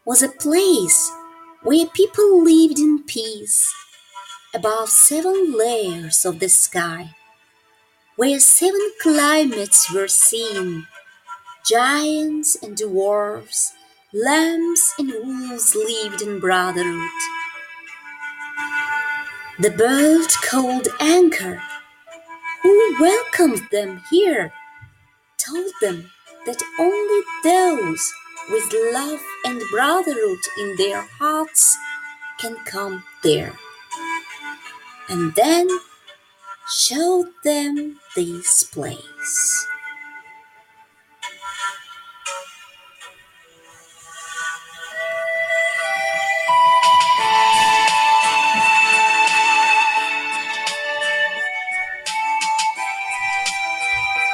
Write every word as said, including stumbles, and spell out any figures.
was a place where people lived in peace above seven layers of the sky, where seven climates were seen, giants and dwarfs, lambs and wolves lived in brotherhood. The bird called Anchor, who welcomed them here, told them that only those with love and brotherhood in their hearts can come there, and then showed them this place.